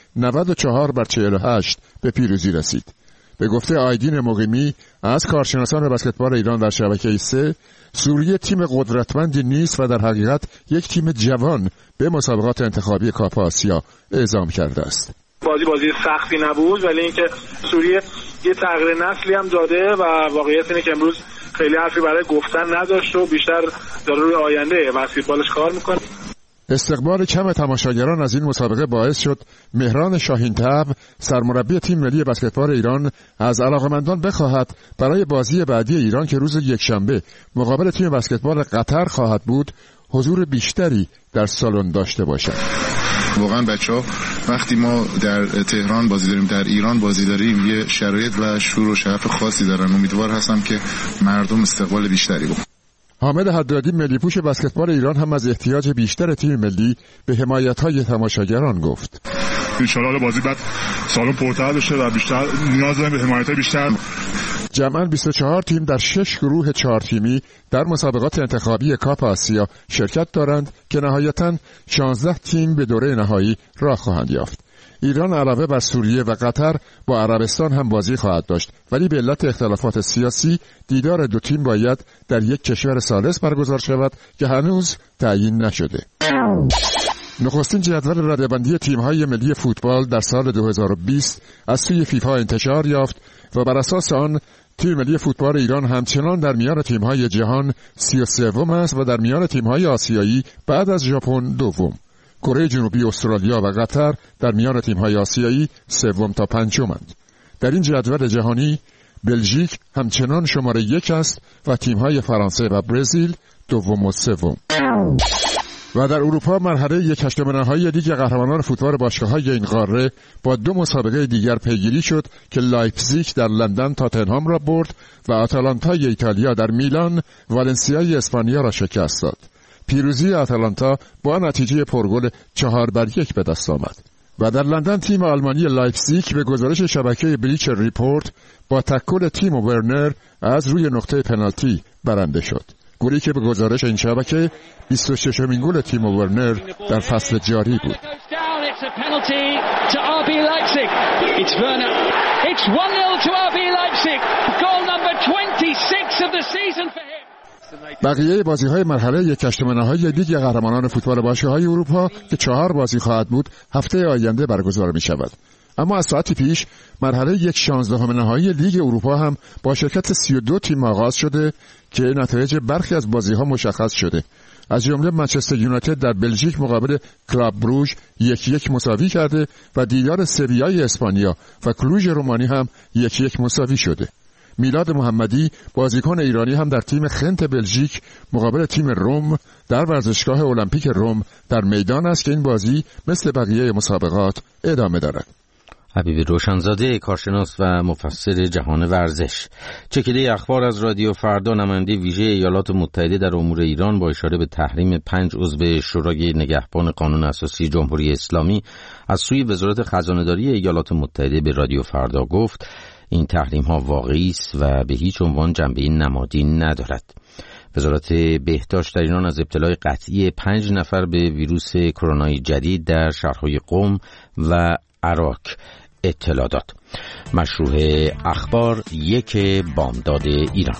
94-48 به پیروزی رسید. به گفته آیدین مقیمی از کارشناسان بسکتبال ایران در شبکه 3، سوریه تیم قدرتمندی نیست و در حقیقت یک تیم جوان به مسابقات انتخابی کاپ آسیا اعزام کرده است. بازی سختی نبود، ولی اینکه سوریه یه تغییر نسلی هم داده و واقعیت اینه که امروز خیلی حرفی برای گفتن نداشت و بیشتر داره روی آینده بسکتبالش کار میکنه. استقبال کم تماشاگران از این مسابقه باعث شد مهران شاهین‌طبع سرمربی تیم ملی بسکتبال ایران از علاقه‌مندان بخواهد برای بازی بعدی ایران که روز یکشنبه مقابل تیم بسکتبال قطر خواهد بود حضور بیشتری در سالن داشته باشد. واقعا بچه‌ها وقتی ما در تهران بازی داریم، در ایران بازی داریم، یه شرایط و شور و شعف خاصی دارن. امیدوار هستم که مردم استقبال بیشتری بکنن. حامد حدادی ملی‌پوش بسکتبال ایران هم از احتیاج بیشتر تیم ملی به حمایت‌های تماشاگران گفت. ان شاءالله بازی بعد سالن پرتر بشه و بیشتر نیاز داریم به حمایت بیشتر. جمعاً 24 تیم در 6 گروه 4 تیمی در مسابقات انتخابی کاپ آسیا شرکت دارند که نهایتاً 16 تیم به دوره نهایی راه خواهند یافت. ایران علاوه بر سوریه و قطر با عربستان هم بازی خواهد داشت، ولی به علت اختلافات سیاسی دیدار دو تیم باید در یک کشور ثالث برگزار شود که هنوز تعیین نشده. نخستین جدول رده‌بندی تیم‌های ملی فوتبال در سال 2020 از سوی فیفا انتشار یافت و بر اساس آن تیم ملی فوتبال ایران همچنان در میان تیم‌های جهان 33م است و در میان تیم‌های آسیایی بعد از ژاپن دوم. کره جنوبی، استرالیا و قطر در میان تیم‌های آسیایی سوم تا پنجمند. در این جدول جهانی بلژیک همچنان شماره 1 است و تیم‌های فرانسه و برزیل دوم و سوم. و در اروپا مرحله 1/8 نهایی لیگ قهرمانان فوتبال باشگاه‌های این قاره با 2 مسابقه دیگر پیگیری شد که لایپزیگ در لندن تاتنهام را برد و آتالانتای ایتالیا در میلان والنسیای اسپانیا را شکست داد. پیروزی آتالانتا با نتیجه پرگل 4-1 به دست آمد. و در لندن تیم آلمانی لایپزیگ به گزارش شبکه بلیچر ریپورت با تکل تیم ورنر از روی نقطه پنالتی برنده شد. گلی که به گزارش این شبکه 26مین گل تیم ورنر در فصل جاری بود. بقیه بازی‌های مرحله یک هشتم‌نهایی لیگ قهرمانان فوتبال باشگاه‌های اروپا که 4 بازی خواهد بود هفته آینده برگزار می‌شود. اما از ساعتی پیش مرحله یک 16 نهایی لیگ اروپا هم با شرکت 32 تیم آغاز شده که نتایج برخی از بازی‌ها مشخص شده. از جمله منچستر یونایتد در بلژیک مقابل کلاب بروژ 1-1 مساوی کرده و دیدار سویای اسپانیا و کلوژ رومانی هم 1-1 مساوی شده. میلاد محمدی بازیکن ایرانی هم در تیم خنت بلژیک مقابل تیم روم در ورزشگاه المپیک روم در میدان است که این بازی مثل بقیه مسابقات ادامه دارد. حبیب روشنزاده، کارشناس و مفسر جهان ورزش. چکیده اخبار از رادیو فردا، نماینده ویژه ایالات متحده در امور ایران با اشاره به تحریم 5 عضو شورای نگهبان قانون اساسی جمهوری اسلامی از سوی وزارت خزانه‌داری ایالات متحده به رادیو فردا گفت این تحریم ها واقعی است و به هیچ عنوان جنبه نمادی ندارد. وزارت بهداشت در ایران از ابتلای قطعی 5 نفر به ویروس کرونای جدید در شهرهای قم و عراق اطلاع داد. مشروع اخبار 1 بامداد ایران.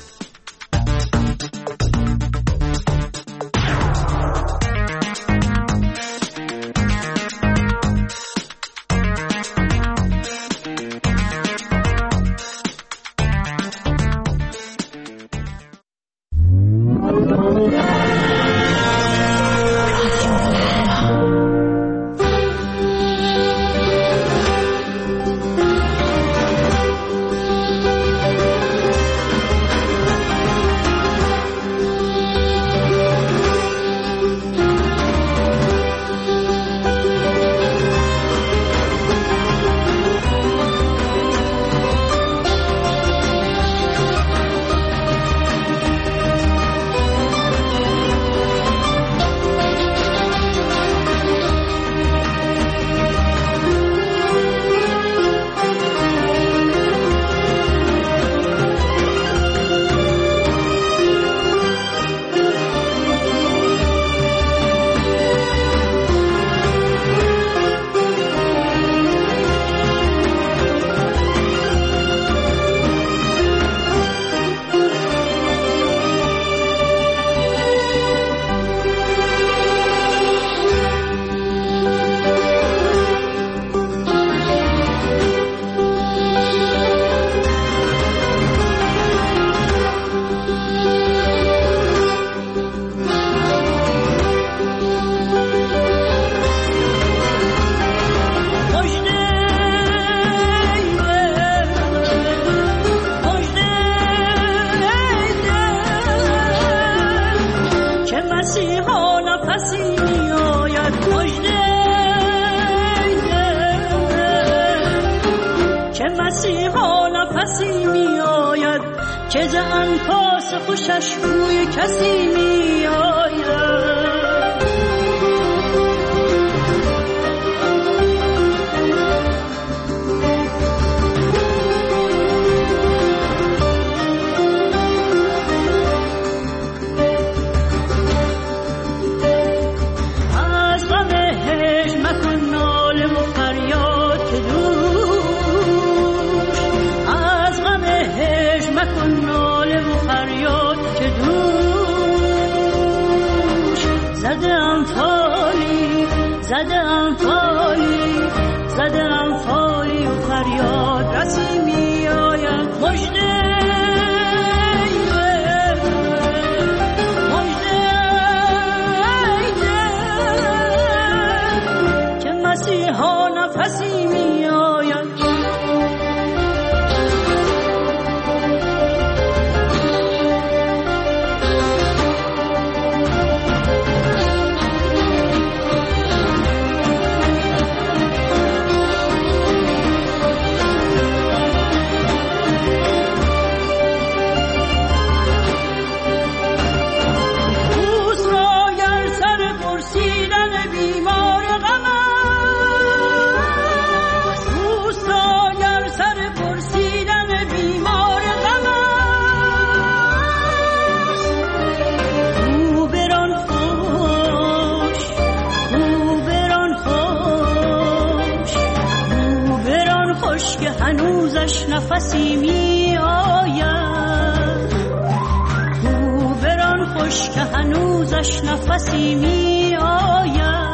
نفسی می آید او بران خاموش که هنوزش نفسی می آید.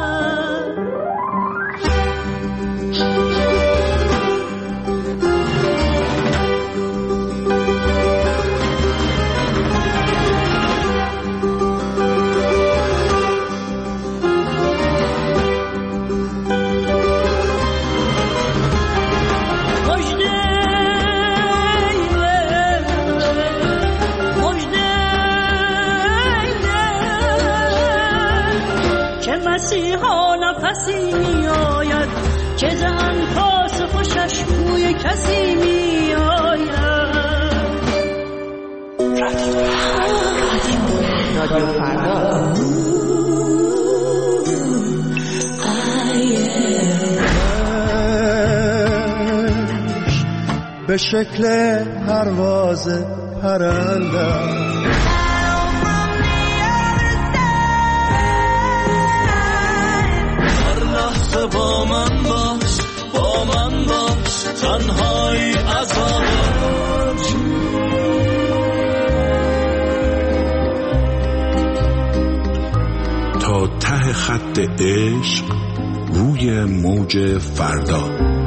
مسیحا نفسی می آید که زن پاس خوشش بوی کسی می آید. رادیو فردا به شکل پرواز پرنده با من باش تنهایی عذاب تا ته خط عشق روی موج فردا.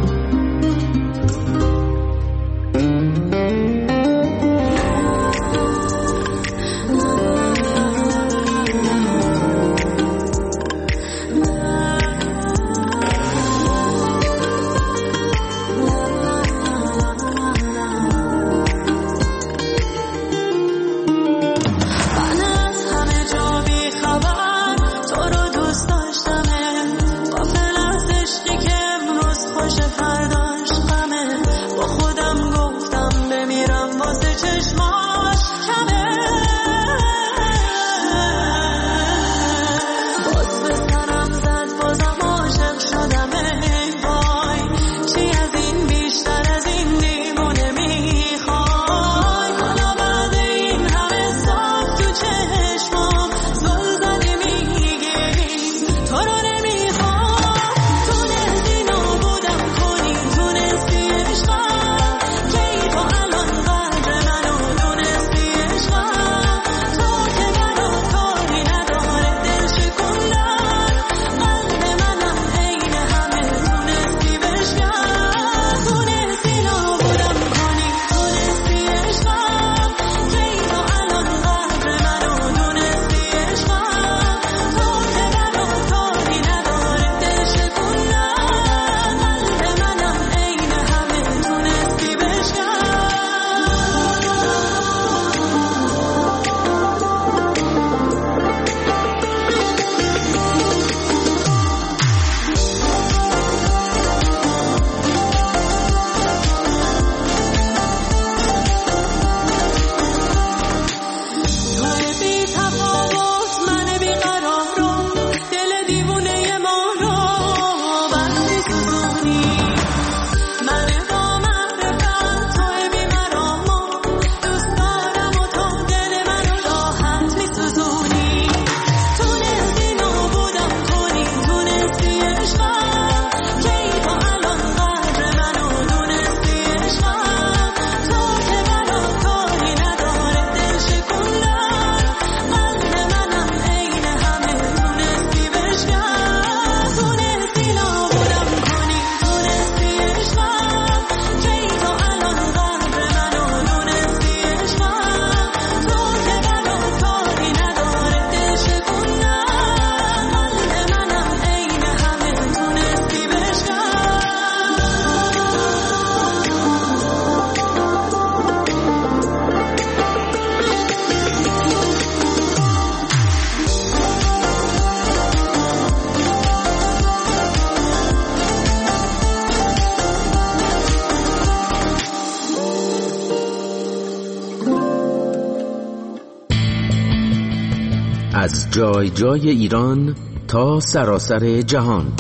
از جای جای ایران تا سراسر جهان.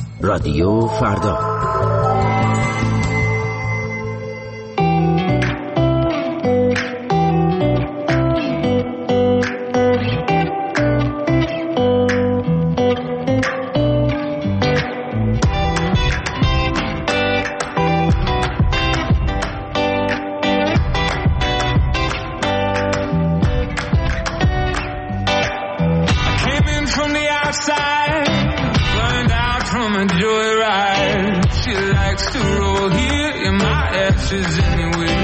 رادیو فردا. ashes anyway.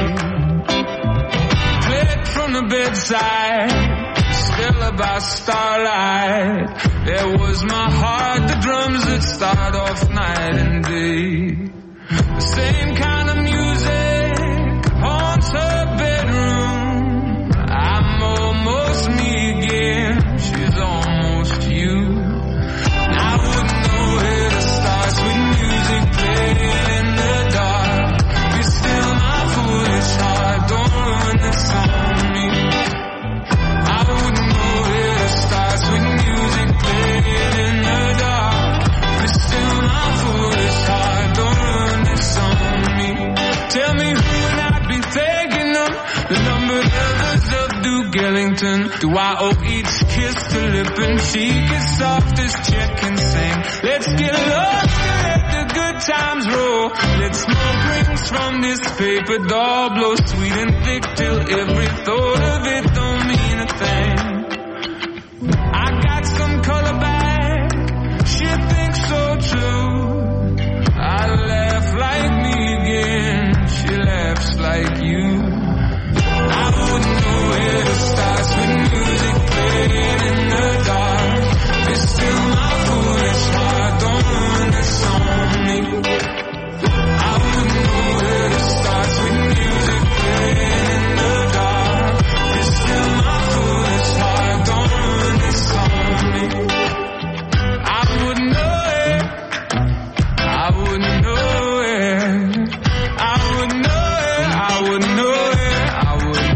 Fled from the bedside, still by starlight. There was my heart, the drums that start off night and day. The same kind of music haunts her bedroom. I'm almost me again, she's almost you. I wouldn't know where to start, sweet music playing in the dark. Be still my foolish heart, don't ruin this on me. I wouldn't know where to start, sweet music playing in the dark. Be still my foolish heart, don't ruin this on me. Tell me who would I be taking them? The number lovers of Duke Ellington. Do I owe each kiss to lip and cheek as soft as check and sing? Let's get lost and let the good times roll. Let smoke rings from this paper doll blow sweet and thick till every thought of it don't mean a thing. I got some color back, she thinks so too. I laugh like me again, she laughs like you. I wouldn't know where to start, sweet music playing in the dark. It's still my foolish heart, don't ruin this on me. I wouldn't know where to start, sweet music playing in the dark. It's still my foolish heart, don't ruin this on me. I wouldn't know it, I wouldn't know it, I wouldn't know it, I wouldn't know it, I would.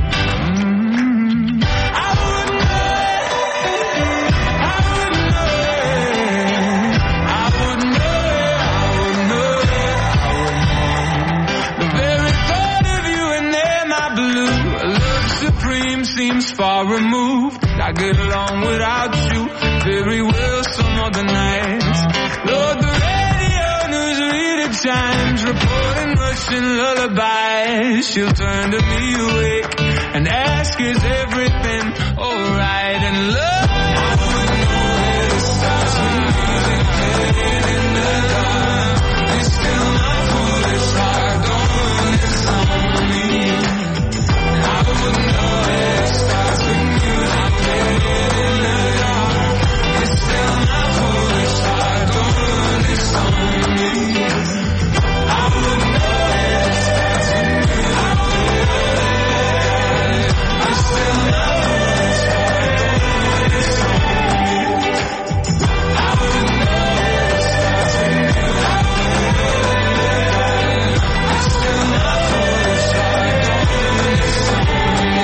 I wouldn't know it, I wouldn't know it, I wouldn't know it, I wouldn't know it, I wouldn't. The very thought of you and there, my blue, love supreme seems far removed. I get along without you very well some other nights. Lord, the radio newsreader chimes, reporting Russian lullabies. She'll turn to me awake and ask, is everything alright? And love, I wouldn't know where to start, sweet music playing in the dark. It's still my foolish heart, don't ruin this on me. I wouldn't know where to start, sweet music playing in the dark. It's still my foolish heart, don't ruin this on me. I wouldn't know where to start, sweet music playing in the dark. It's still my foolish heart, don't ruin this on me. I wouldn't know where to start, sweet music playing in the dark. It's still my foolish heart, don't ruin this on me.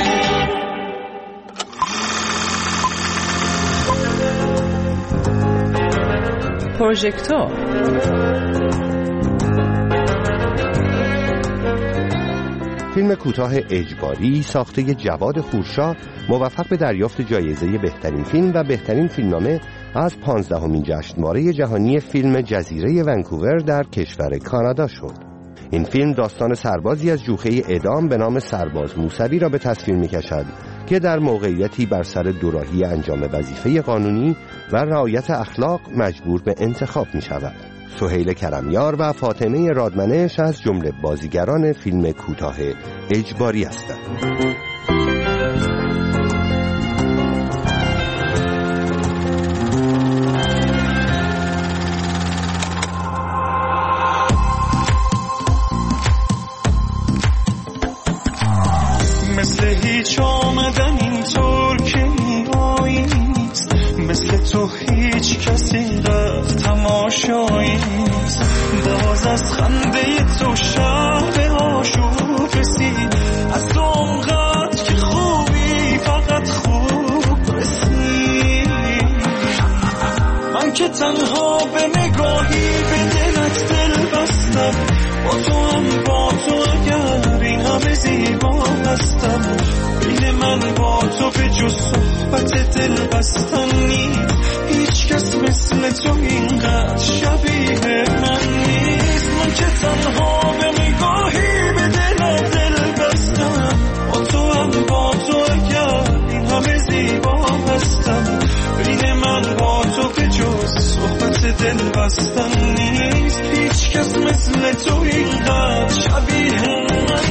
پروژکتور فیلم کوتاه اجباری ساخته جواد خورشا موفق به دریافت جایزه بهترین فیلم و بهترین فیلمنامه از 15مین جشنواره جهانی فیلم جزیره ونکوور در کشور کانادا شد. این فیلم داستان سربازی از جوخه اعدام به نام سرباز موسوی را به تصویر می‌کشد که در موقعیتی بر سر دوراهی انجام وظیفه قانونی و رعایت اخلاق مجبور به انتخاب می‌شود. سهیل کرمیار و فاطمه رادمنش از جمله بازیگران فیلم کوتاه اجباری هستند. مثل هیچ آمدن اینطور که میاییست، مثل تو هیچ کسی رفت تماشاییست. باز از خنده تو شب آشوب رسید، از تو اونقدر که خوبی فقط خوب رسید. من که تنها به نگاهی به دلت دل بستم، با تو هم با تو اگر این همه زیبا هستم. بین من با تو به جز صحبت دل بستن نیست، هیچ کس مثل تو اینقدر شبیه من نیست. من که تنها به نگاهی به دل بستم، با تو هم با تو اگر این همه زیبا هستم. بین من با تو به جز صحبت دل بستن نیست، هیچ کس مثل تو اینقدر شبیه من.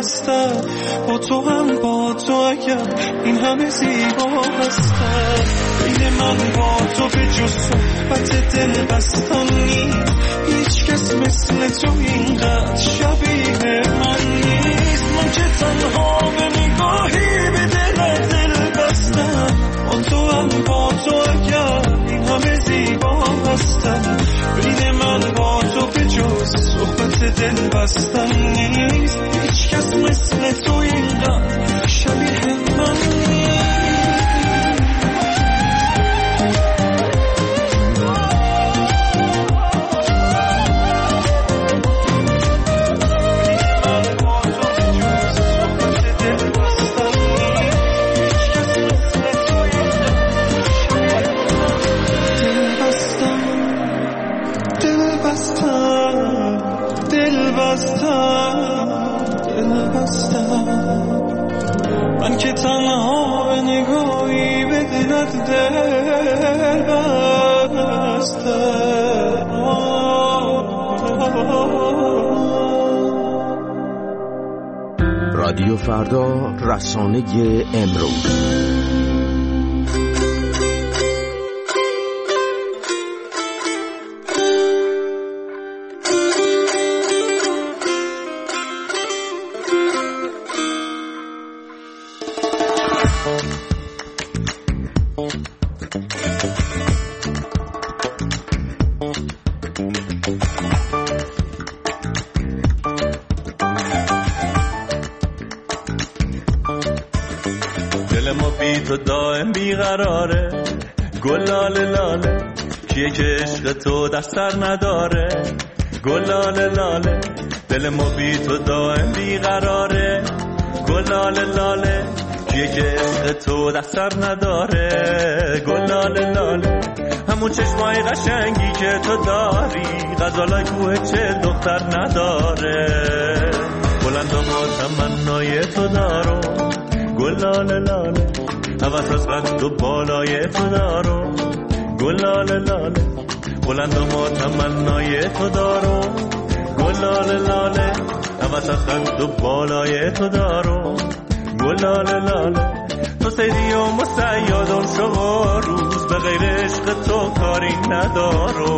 هستم، با تو هم با تو اگر این همه زیبا هستم. بین من با تو به جز صحبت دل بستن نیست، هیچ کس مثل تو اینقدر شبیه من نیست. من که تنها به نگاهی به دل بستم، با تو هم با تو اگر این همه زیبا هستم. بین من با تو به جز صحبت دل بستن نیست، هیچ کس مثل تو اینقدر شبیه من نیست. من که تنها به نگاهی به دلت دل بستم. رادیو فردا، رسانه امروز. دل ما بی تو دائم بیقراره، گلاله لاله کیه که عشق تو در سر نداره. گلاله لاله دل ما بی تو دائم بیقراره، گلاله لاله کیه که عشق تو در سر نداره. گلاله لاله همون چشمای قشنگی که تو داری، غزالای کوه چه دختر نداره. بلند و تمنای تو دارو، گلاله لاله هوس از قد و بالای تو دارو. گلاله لاله بلند و تمنای تو دارو. گلاله لاله هوس از قد و بالای تو دارو. گلاله لاله تو سیدی و مسیادم شما روز، به غیر عشق تو کاری ندارو.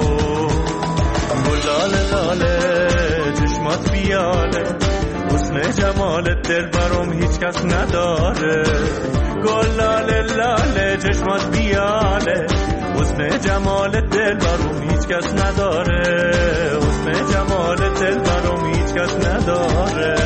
گلاله لاله چشمات بیاله، حسن جمالت دل برام هیچ کس نداره. گلاله لاله چشمات بیاله، حسن جمالت دل برام هیچ کس نداره. حسن جمالت دل برام هیچ کس نداره.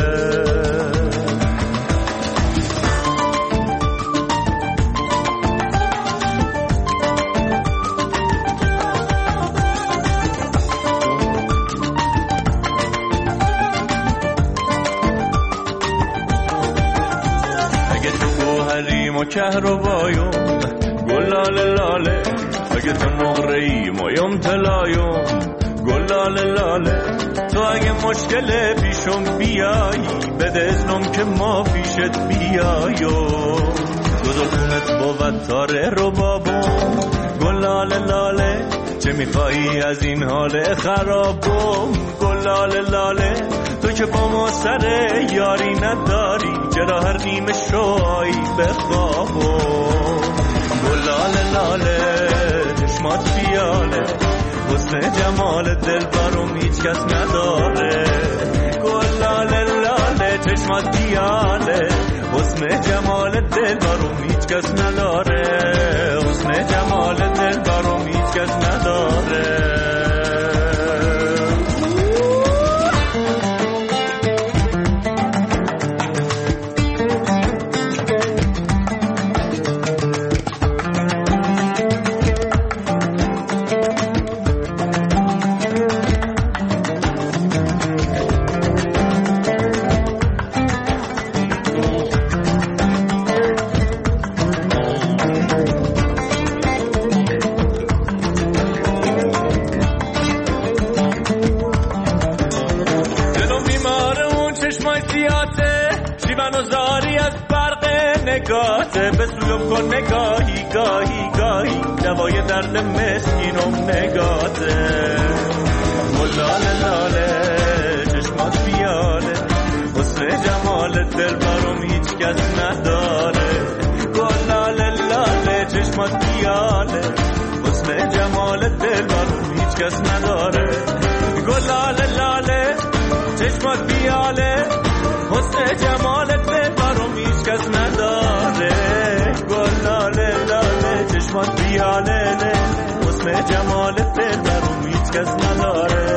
و کهربایون گلاله لاله، اگه تو نقره‌ای مایم طلایون. گلاله لاله تو اگه مشکل پیشم بیایی، بده اذنم که ما پیشت بیایو. گذارتونت بود تاره رو بابون. گلاله لاله چه میخوایی از این حال خرابم. گلاله لاله تو که با ما سر یاری نداری، چرا هر نیمه شوایی بخوابم. گلاله لاله چشمات بیاله، حسن جمال دل برام هیچ کس نداره. گلاله لاله چشمات بیاله، حسن جمال دل برام هیچ کس نداره. حسن جمال دل برام هیچ کس نداره. نگاته به سویم کن نگاهی گاهی گاهی، دوای درد مسکینم نگاته. گلاله لاله چشمات بیاله، حسن حسن جمالت دل برام هیچ کس نداره گلاله لاله چشمات پیاله حسن جمالت دل برام هیچ کس نداره گلاله لاله چشمات پیاله حسن جمالت دل برام هیچ کس نداره گلاله لاله چشمات پیاله حسن جمالت دل برام هیچ کس نداره